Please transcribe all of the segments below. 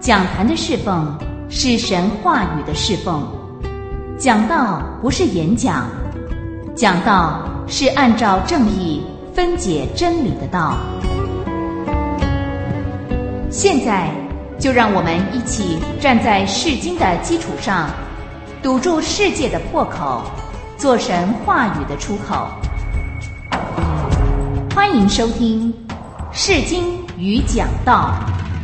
讲坛的侍奉是神话语的侍奉，讲道不是演讲，讲道是按照正义分解真理的道。现在就让我们一起站在释经的基础上，堵住世界的破口，做神话语的出口。欢迎收听释经与讲道。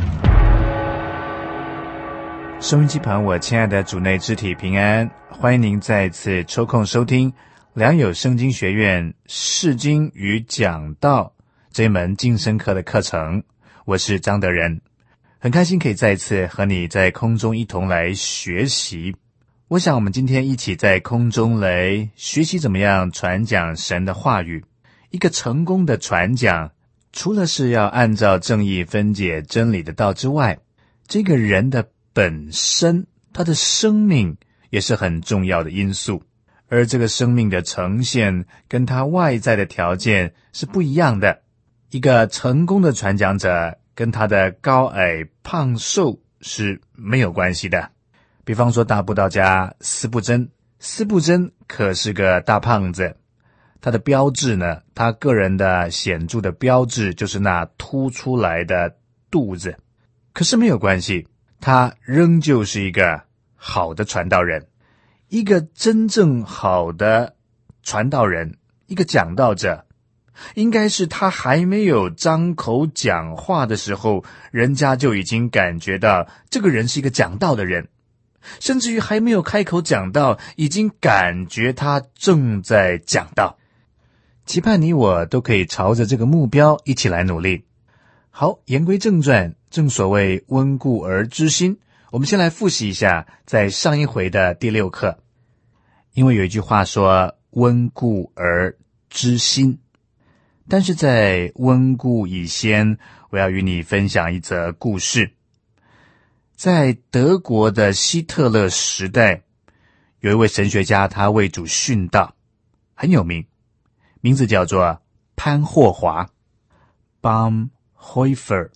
收音机旁，我亲爱的主内肢体平安，欢迎您再次抽空收听良友圣经学院释经与讲道这一门晋升课的课程。我是张德仁，很开心可以再次和你在空中一同来学习。我想我们今天一起在空中来学习怎么样传讲神的话语。一个成功的传讲，除了是要按照正义分解真理的道之外，这个人的本身，他的生命也是很重要的因素，而这个生命的呈现跟他外在的条件是不一样的。一个成功的传讲者跟他的高矮胖瘦是没有关系的。比方说大布道家司布真可是个大胖子，他的标志呢，他个人的显著的标志就是那凸出来的肚子，可是没有关系，他仍旧是一个好的传道人。一个真正好的传道人，一个讲道者，应该是他还没有张口讲话的时候，人家就已经感觉到这个人是一个讲道的人，甚至于还没有开口讲道，已经感觉他正在讲道。期盼你我都可以朝着这个目标一起来努力。好，言归正传，正所谓温故而知新，我们先来复习一下在上一回的第6课。因为有一句话说温故而知新，但是在温故以先，我要与你分享一则故事。在德国的希特勒时代，有一位神学家，他为主殉道，很有名，名字叫做潘霍华 Bonhoeffer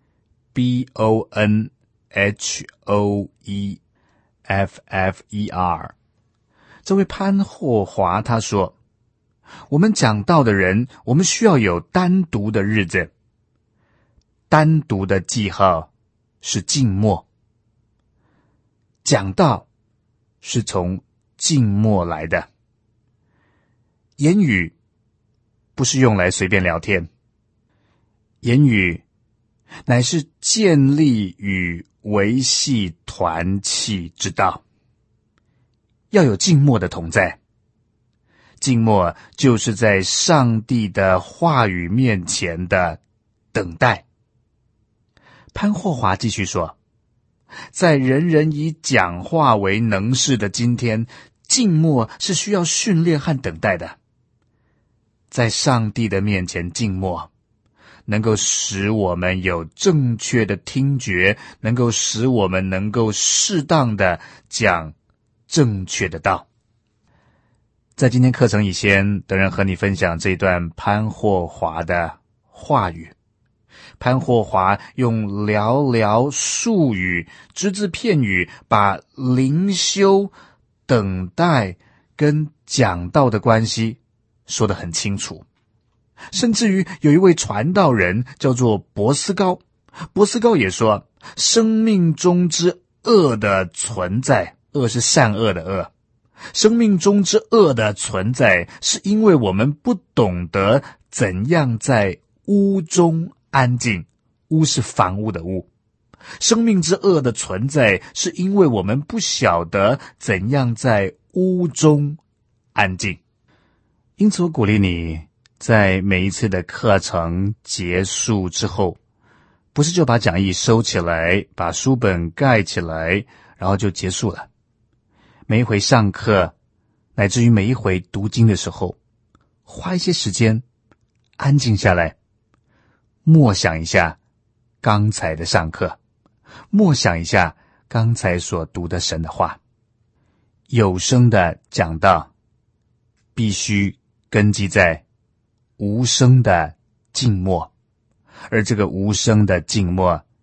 Bonhoeffer。 这位潘霍华他说，我们讲道的人，我们需要有单独的日子，单独的记号是静默。讲道是从静默来的，言语不是用来随便聊天，言语乃是建立与维系团契之道。要有静默的同在，静默就是在上帝的话语面前的等待。潘霍华继续说，在人人以讲话为能事的今天，静默是需要训练和等待的。在上帝的面前静默，能够使我们有正确的听觉，能够使我们能够适当的讲正确的道。在今天课程以前，德仁和你分享这段潘霍华的话语。潘霍华用寥寥数语、只字片语，把灵修、等待跟讲道的关系说得很清楚。甚至于有一位传道人叫做博斯高也说，生命中之恶的存在，恶是善恶的恶，生命中之恶的存在，是因为我们不懂得怎样在屋中安静。屋是房屋的屋。生命之恶的存在，是因为我们不晓得怎样在屋中安静。因此我鼓励你，在每一次的课程结束之后，不是就把讲义收起来，把书本盖起来，然后就结束了。每一回上课，乃至于每一回读经的时候，花一些时间安静下来，默想一下刚才的上课，默想一下刚才所读的神的话。有声的讲道必须根基在无声的静默，而这个无声的静默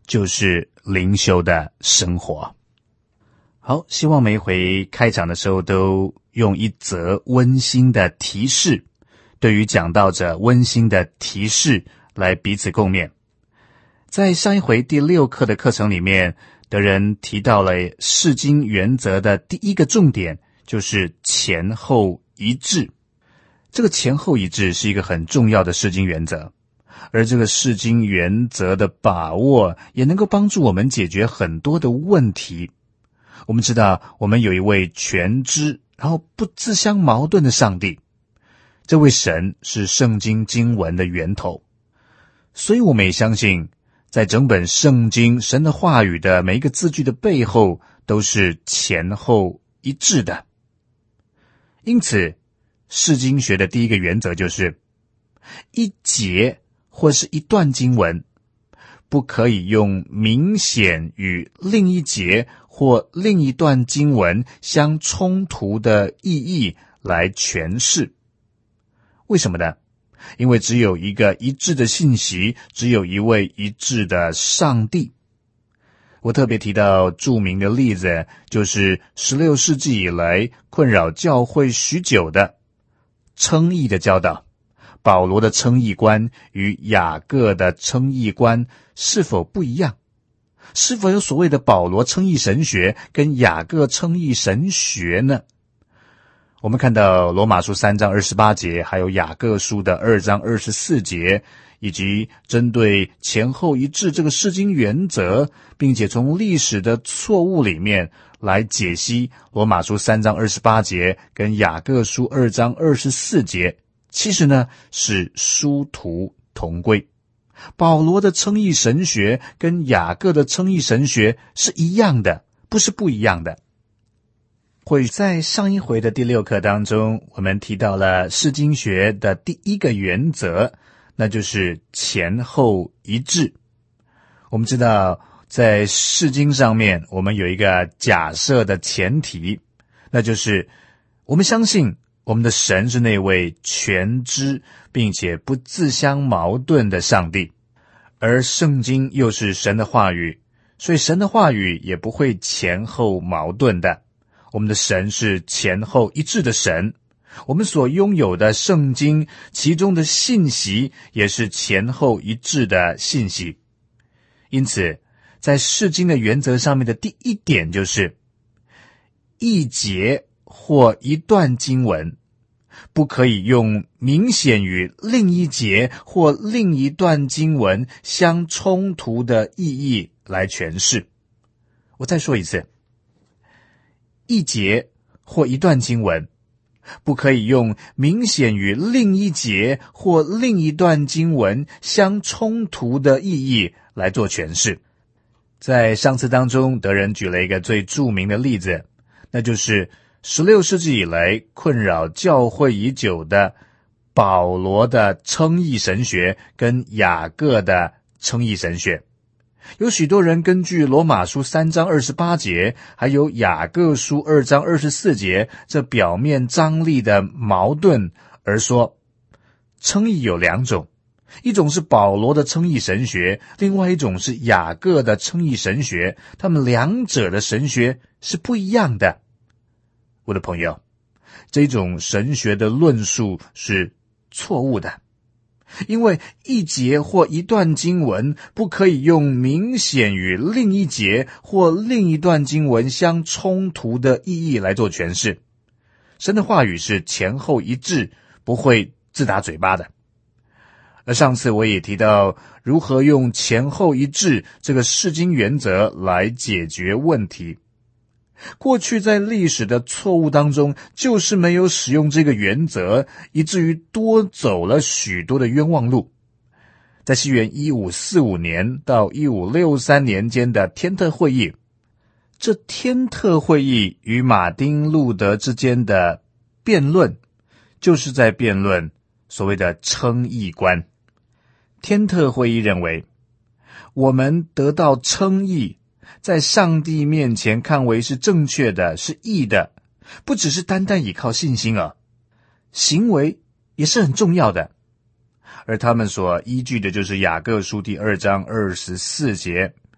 就是灵修的生活。好，希望每一回开场的时候都用一则温馨的提示，对于讲道者温馨的提示来彼此共勉。在上一回第6课的课程里面，德仁提到了释经原则的第一个重点，就是前后一致。这个前后一致是一个很重要的释经原则，而这个释经原则的把握也能够帮助我们解决很多的问题。我们知道我们有一位全知然后不自相矛盾的上帝，这位神是圣经经文的源头，所以我们也相信在整本圣经神的话语的每一个字句的背后都是前后一致的。因此释经学的第一个原则就是一节或是一段经文不可以用明显与另一节或另一段经文相冲突的意义来诠释。为什么呢？因为只有一个一致的信息，只有一位一致的上帝。我特别提到著名的例子，就是16世纪以来困扰教会许久的称义的教导。保罗的称义观与雅各的称义观是否不一样？是否有所谓的保罗称义神学跟雅各称义神学呢？我们看到罗马书3章28节，还有雅各书的2章24节，以及针对前后一致这个释经原则，并且从历史的错误里面来解析罗马书3章28节跟雅各书2章24节，其实呢是殊途同归。保罗的称义神学跟雅各的称义神学是一样的，不是不一样的。会在上一回的第6课当中，我们提到了释经学的第一个原则，那就是前后一致。我们知道在释经上面，我们有一个假设的前提，那就是我们相信我们的神是那位全知并且不自相矛盾的上帝，而圣经又是神的话语，所以神的话语也不会前后矛盾的。我们的神是前后一致的神，我们所拥有的圣经其中的信息也是前后一致的信息。因此在释经的原则上面的第一点就是一节或一段经文不可以用明显与另一节或另一段经文相冲突的意义来诠释。我再说一次，一节或一段经文不可以用明显与另一节或另一段经文相冲突的意义来做诠释。在上次当中，德仁举了一个最著名的例子，那就是16世纪以来困扰教会已久的保罗的称义神学跟雅各的称义神学。有许多人根据罗马书3章28节还有雅各书2章24节这表面张力的矛盾而说，称义有两种，一种是保罗的称义神学，另外一种是雅各的称义神学，他们两者的神学是不一样的。我的朋友，这种神学的论述是错误的，因为一节或一段经文不可以用明显与另一节或另一段经文相冲突的意义来做诠释。神的话语是前后一致，不会自打嘴巴的。而上次我也提到如何用前后一致这个释经原则来解决问题。过去在历史的错误当中，就是没有使用这个原则，以至于多走了许多的冤枉路。在西元1545年到1563年间的天特会议，这天特会议与马丁路德之间的辩论，就是在辩论所谓的称义观。天特会议认为，我们得到称义，在上帝面前看为是正确的，是义的，不只是单单依靠信心啊，行为也是很重要的。而他们所依据的就是雅各书第2章24节，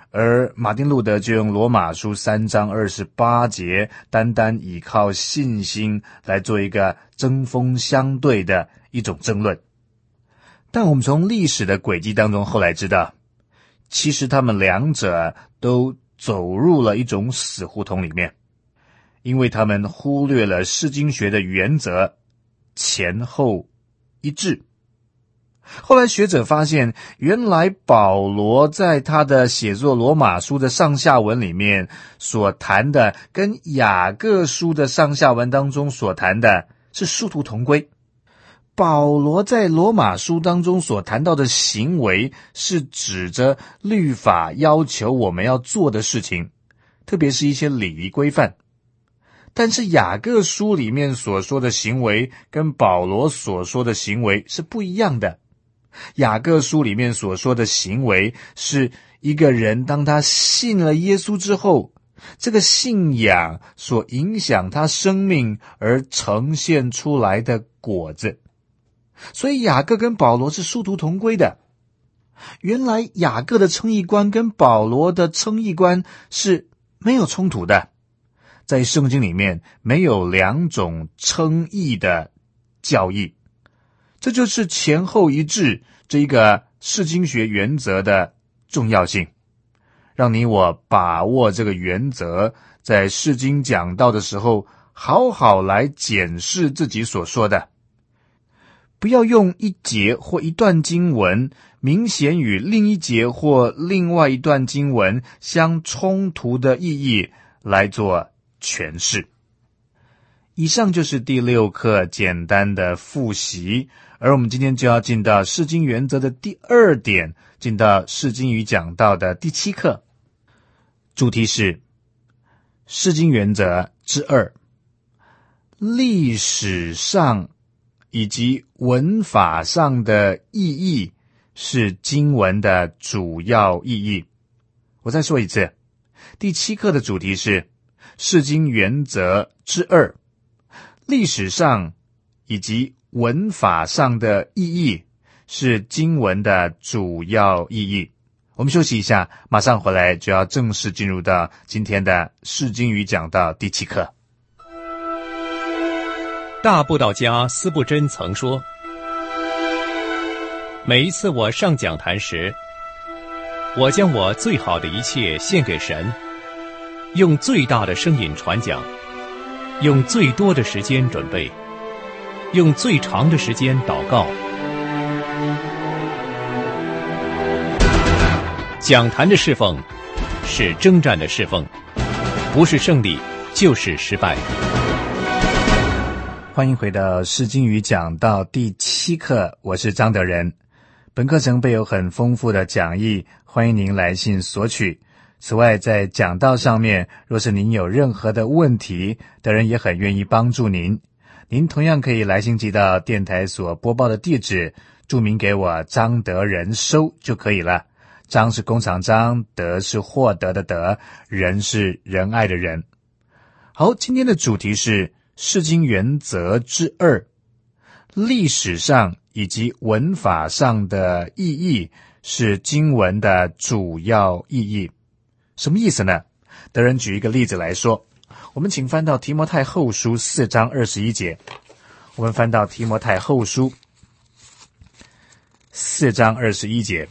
而马丁路德就用罗马书3章28节，单单倚靠信心来做一个针锋相对的一种争论。但我们从历史的轨迹当中后来知道，其实他们两者都走入了一种死胡同里面，因为他们忽略了释经学的原则，前后一致。后来学者发现，原来保罗在他的写作罗马书的上下文里面所谈的，跟雅各书的上下文当中所谈的是殊途同归。保罗在罗马书当中所谈到的行为，是指着律法要求我们要做的事情，特别是一些礼仪规范。但是雅各书里面所说的行为，跟保罗所说的行为是不一样的。雅各书里面所说的行为，是一个人当他信了耶稣之后，这个信仰所影响他生命而呈现出来的果子。所以雅各跟保罗是殊途同归的。原来雅各的称义观跟保罗的称义观是没有冲突的，在圣经里面没有两种称义的教义。这就是前后一致这一个释经学原则的重要性，让你我把握这个原则，在释经讲道的时候好好来检视自己所说的，不要用一节或一段经文明显与另一节或另外一段经文相冲突的意义来做诠释。以上就是第6课简单的复习，而我们今天就要进到释经原则的第2点，进到释经与讲道的第7课。主题是释经原则之2，历史上以及文法上的意义是经文的主要意义。我再说一次，第7课的主题是释经原则之2，历史上以及文法上的意义是经文的主要意义。我们休息一下，马上回来就要正式进入到今天的释经与讲道第7课。 大布道家司布真曾说，每一次我上讲坛时，我将我最好的一切献给神，用最大的声音传讲，用最多的时间准备，用最长的时间祷告。讲坛的侍奉是征战的侍奉，不是胜利就是失败。 欢迎回到释经与讲道第7课，我是张德仁。本课程备有很丰富的讲义，欢迎您来信索取。此外，在讲道上面，若是您有任何的问题，德仁也很愿意帮助您。您同样可以来信寄到电台所播报的地址，注明给我张德仁收就可以了。张是工厂张，德是获得的德，仁是仁爱的仁。好，今天的主题是释经原则之2，历史上以及文法上的意义是经文的主要意义。什么意思呢？德仁举一个例子来说，我们请翻到提摩太后书4章21节。我们翻到提摩太后书4章21节。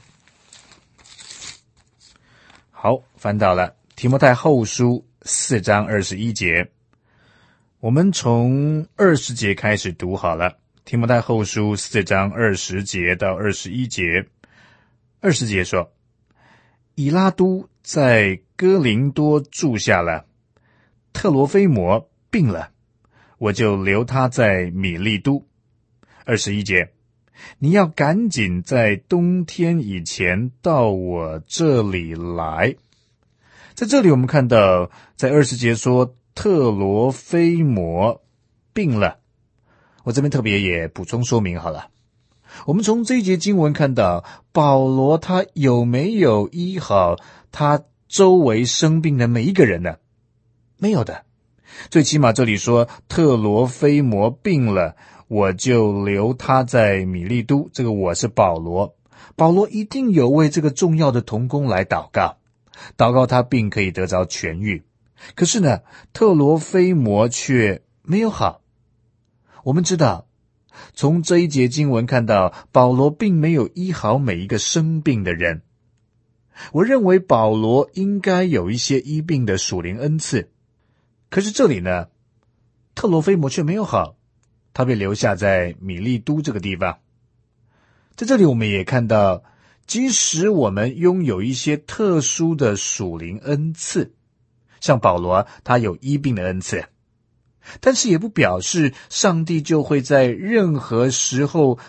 好，翻到了提摩太后书4章21节。我们从20节开始读好了。提摩太后书4章20节到21节。20节说，以拉都在哥林多住下了，特罗菲摩病了，我就留他在米利都。21节，你要赶紧在冬天以前到我这里来。在这里我们看到，在20节说特罗菲摩病了，我这边特别也补充说明好了。我们从这一节经文看到，保罗他有没有医好他周围生病的每一个人呢？没有的。最起码这里说特罗菲摩病了，我就留他在米利都，这个我是保罗。保罗一定有为这个重要的同工来祷告， 祷告他病可以得着痊愈。可是呢，特罗菲摩却没有好。我们知道，从这一节经文看到，保罗并没有医好每一个生病的人。我认为保罗应该有一些医病的属灵恩赐，可是这里呢，特罗菲摩却没有好，他被留下在米利都这个地方。在这里我们也看到，即使我们拥有一些特殊的属灵恩赐，像保罗他有医病的恩赐，但是也不表示上帝就会在任何时候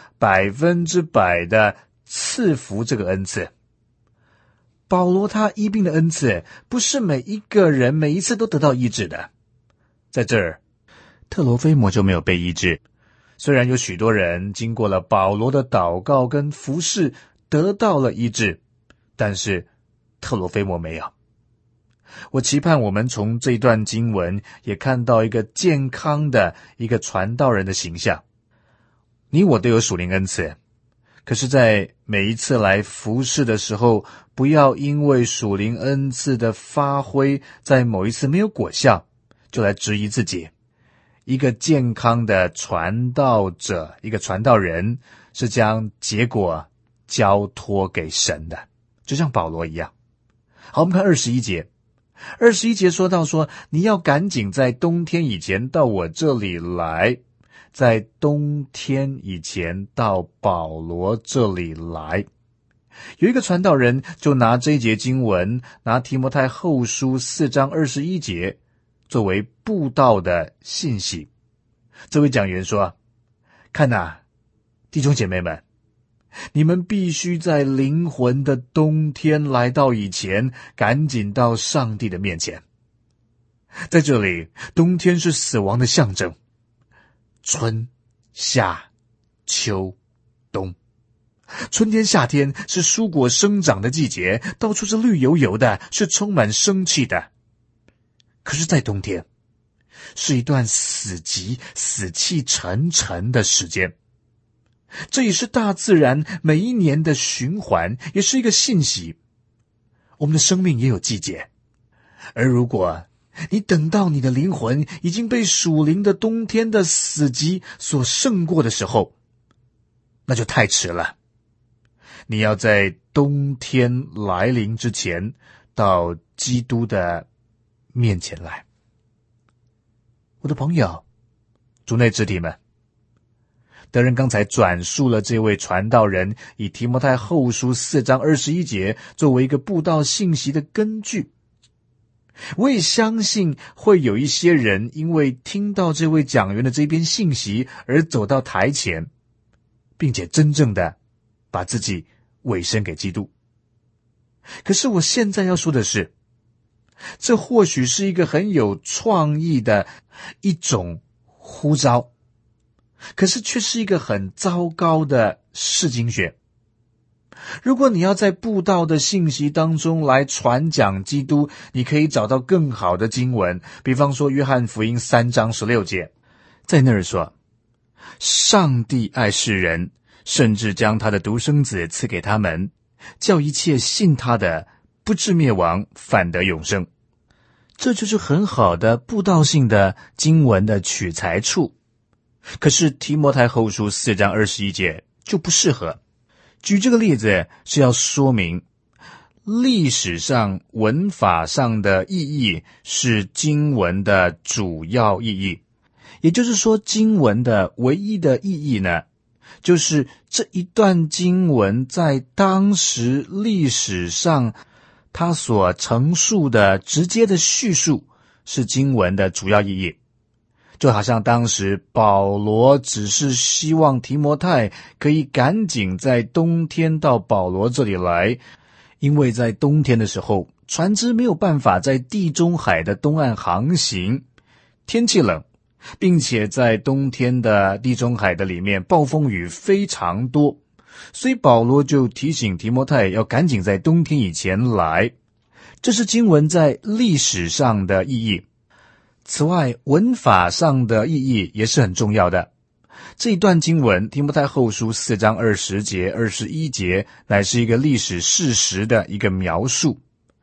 100%的赐福这个恩赐。保罗他医病的恩赐不是每一个人每一次都得到医治的。在这儿，特罗菲摩就没有被医治。虽然有许多人经过了保罗的祷告跟服事得到了医治，但是特罗菲摩没有。我期盼我们从这段经文也看到一个健康的一个传道人的形象。你我都有属灵恩赐，可是在每一次来服事的时候，不要因为属灵恩赐的发挥在某一次没有果效，就来质疑自己。一个健康的传道者，一个传道人，是将结果交托给神的，就像保罗一样。好，我们看21节。21节说到说，你要赶紧在冬天以前到我这里来，在冬天以前到保罗这里来。有一个传道人就拿这一节经文，拿提摩太后书4章21节作为布道的信息。这位讲员说，看哪，弟兄姐妹们，你们必须在灵魂的冬天来到以前，赶紧到上帝的面前。在这里，冬天是死亡的象征。春、夏、秋、冬。春天、夏天是蔬果生长的季节，到处是绿油油的，是充满生气的。可是在冬天，是一段死寂、死气沉沉的时间。这也是大自然每一年的循环，也是一个信息。我们的生命也有季节，而如果你等到你的灵魂已经被属灵的冬天的死寂所胜过的时候，那就太迟了。你要在冬天来临之前到基督的面前来。我的朋友，主内肢体们，德仁刚才转述了这位传道人以提摩太后书4章21节作为一个布道信息的根据。我也相信会有一些人因为听到这位讲员的这篇信息而走到台前，并且真正的把自己委身给基督。可是我现在要说的是，这或许是一个很有创意的一种呼召，可是却是一个很糟糕的释经学。如果你要在布道的信息当中来传讲基督，你可以找到更好的经文，比方说约翰福音3章16节，在那儿说，上帝爱世人，甚至将他的独生子赐给他们，叫一切信他的不至灭亡，反得永生。这就是很好的布道性的经文的取材处。可是提摩太后书4章21节就不适合。举这个例子是要说明，历史上文法上的意义是经文的主要意义。也就是说，经文的唯一的意义呢，就是这一段经文在当时历史上它所陈述的直接的叙述是经文的主要意义。就好像当时保罗只是希望提摩太可以赶紧在冬天到保罗这里来，因为在冬天的时候，船只没有办法在地中海的东岸航行，天气冷，并且在冬天的地中海的里面暴风雨非常多，所以保罗就提醒提摩太要赶紧在冬天以前来。这是经文在历史上的意义。此外，文法上的意义也是很重要的。这一段经文提摩太后书4章20节、21节乃是一个历史事实的一个描述。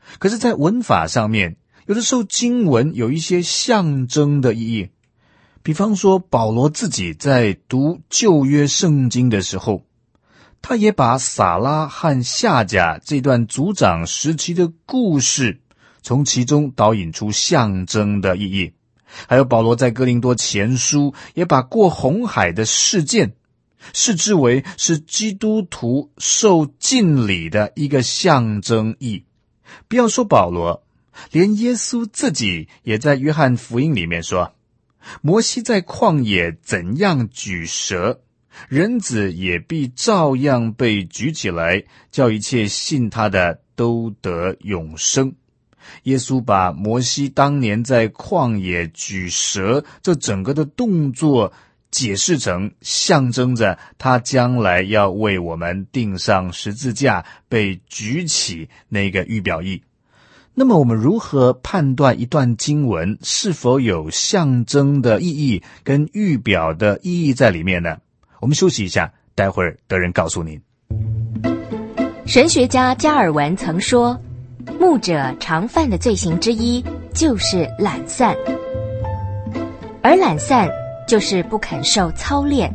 可是在文法上面，有的时候经文有一些象征的意义。比方说保罗自己在读旧约圣经的时候，他也把撒拉和夏甲这段族长时期的故事从其中导引出象征的意义。还有保罗在哥林多前书也把过红海的事件视之为是基督徒受浸礼的一个象征意。不要说保罗，连耶稣自己也在约翰福音里面说，摩西在旷野怎样举蛇，人子也必照样被举起来，叫一切信他的都得永生。耶稣把摩西当年在旷野举蛇这整个的动作解释成象征着他将来要为我们钉上十字架被举起那个预表意。那么我们如何判断一段经文是否有象征的意义跟预表的意义在里面呢？我们休息一下，待会儿德仁告诉您。 神学家加尔文曾说，牧者常犯的罪行之一就是懒散，而懒散就是不肯受操练。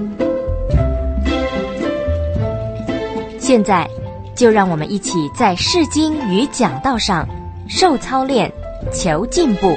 现在就让我们一起在释经与讲道上受操练，求进步。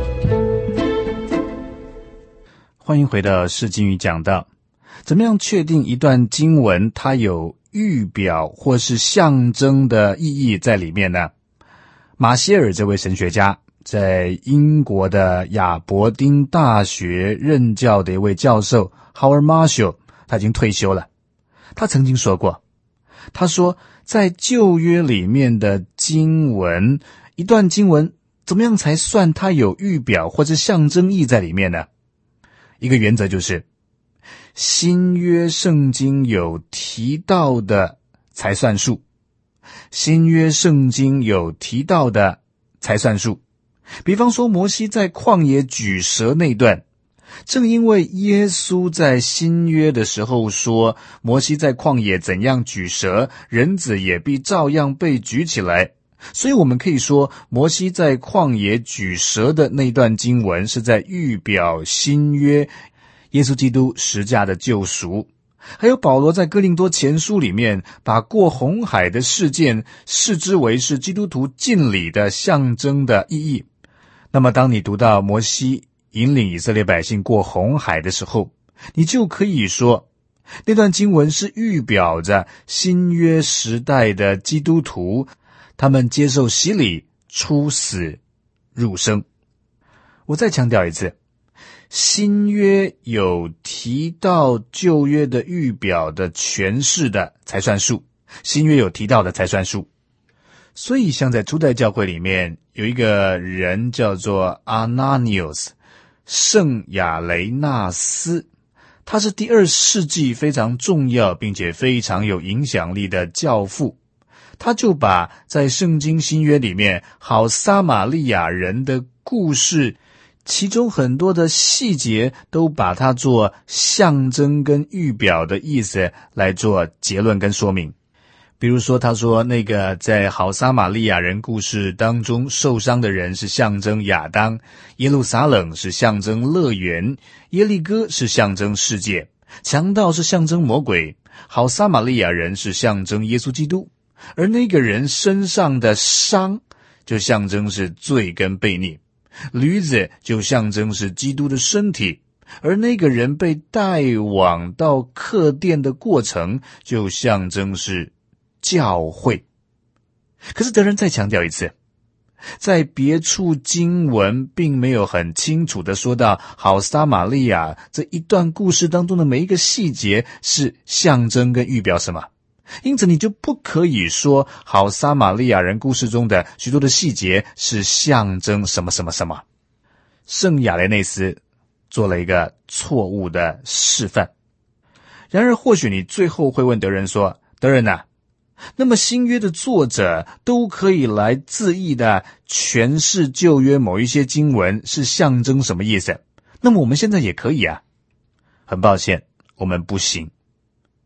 欢迎回到释经与讲道。怎么样确定一段经文它有预表或是象征的意义在里面呢？马歇尔这位神学家在英国的亚伯丁大学任教的一位教授 Howard Marshall， 他已经退休了。他曾经说过，他说在旧约里面的经文，一段经文怎么样才算它有预表或者象征意在里面呢？一个原则就是新约圣经有提到的才算数，新约圣经有提到的才算数。比方说摩西在旷野举蛇那段，正因为耶稣在新约的时候说摩西在旷野怎样举蛇，人子也必照样被举起来，所以我们可以说摩西在旷野举蛇的那段经文是在预表新约耶稣基督十架的救赎。还有保罗在哥林多前书里面把过红海的事件视之为是基督徒浸礼的象征的意义。那么当你读到摩西引领以色列百姓过红海的时候，你就可以说那段经文是预表着新约时代的基督徒，他们接受洗礼，出死入生。我再强调一次，新约有提到旧约的预表的诠释的才算数，新约有提到的才算数。所以像在初代教会里面有一个人叫做 Ananias 圣亚雷纳斯，他是第2世纪非常重要并且非常有影响力的教父。他就把在圣经新约里面好撒玛利亚人的故事，其中很多的细节都把它做象征跟预表的意思来做结论跟说明。比如说他说那个在好撒玛利亚人故事当中受伤的人是象征亚当，耶路撒冷是象征乐园，耶利哥是象征世界，强盗是象征魔鬼，好撒玛利亚人是象征耶稣基督，而那个人身上的伤就象征是罪跟悖逆，驴子就象征是基督的身体，而那个人被带往到客店的过程就象征是教会。可是德仁再强调一次，在别处经文并没有很清楚地说到好撒玛利亚这一段故事当中的每一个细节是象征跟预表什么，因此你就不可以说好撒玛利亚人故事中的许多的细节是象征什么什么什么。圣亚雷内斯做了一个错误的示范。然而或许你最后会问德仁说，德仁啊，那么新约的作者都可以来恣意的诠释旧约某一些经文是象征什么意思，那么我们现在也可以啊。很抱歉，我们不行。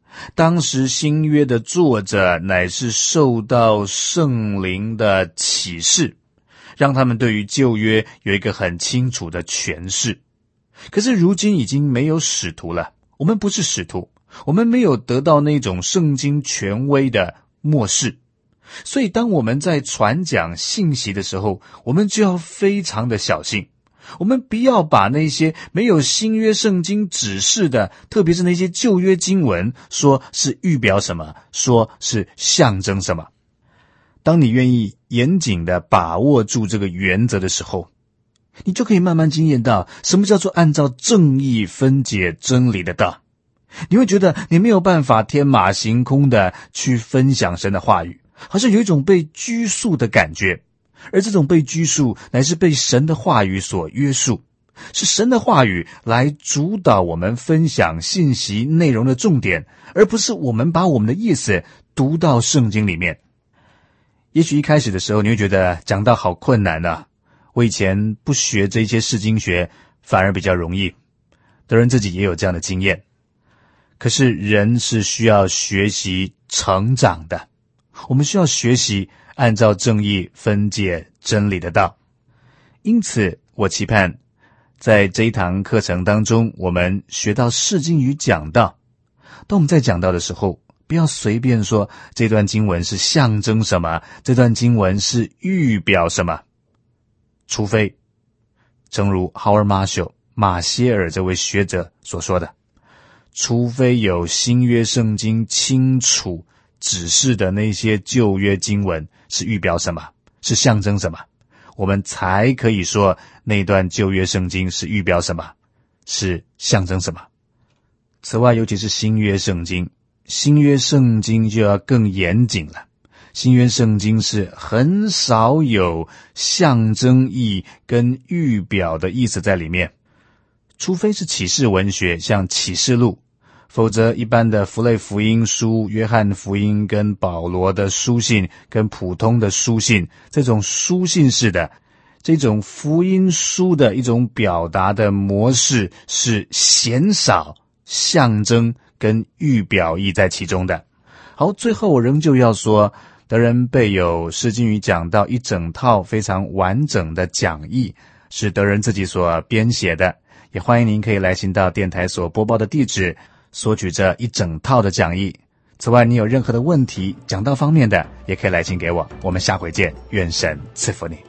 当时新约的作者乃是受到圣灵的启示，让他们对于旧约有一个很清楚的诠释。可是如今已经没有使徒了，我们不是使徒，我们没有得到那种圣经权威的默示，所以当我们在传讲信息的时候，我们就要非常的小心。我们不要把那些没有新约圣经指示的，特别是那些旧约经文，说是预表什么，说是象征什么。当你愿意严谨的把握住这个原则的时候，你就可以慢慢经验到什么叫做按照正义分解真理的道。你会觉得你没有办法天马行空的去分享神的话语，好像有一种被拘束的感觉。而这种被拘束乃是被神的话语所约束，是神的话语来主导我们分享信息内容的重点，而不是我们把我们的意思读到圣经里面。也许一开始的时候你会觉得讲道好困难啊，我以前不学这些释经学反而比较容易，德仁自己也有这样的经验。可是人是需要学习成长的，我们需要学习按照正义分解真理的道。因此我期盼在这一堂课程当中，我们学到释经与讲道。当我们在讲道的时候，不要随便说这段经文是象征什么，这段经文是预表什么，除非正如 Howard Marshall 马歇尔这位学者所说的，除非有新约圣经清楚指示的那些旧约经文是预表什么，是象征什么，我们才可以说那段旧约圣经是预表什么，是象征什么。此外，尤其是新约圣经，新约圣经就要更严谨了。新约圣经是很少有象征意跟预表的意思在里面，除非是启示文学，像启示录，否则一般的符类福音书、约翰福音跟保罗的书信跟普通的书信，这种书信式的这种福音书的一种表达的模式是鲜少象征跟预表意在其中的。好，最后我仍旧要说，德仁备有释经与讲道一整套非常完整的讲义，是德仁自己所编写的，也欢迎您可以来信到电台所播报的地址索取这一整套的讲义。此外，你有任何的问题讲道方面的，也可以来信给我。我们下回见，愿神赐福你。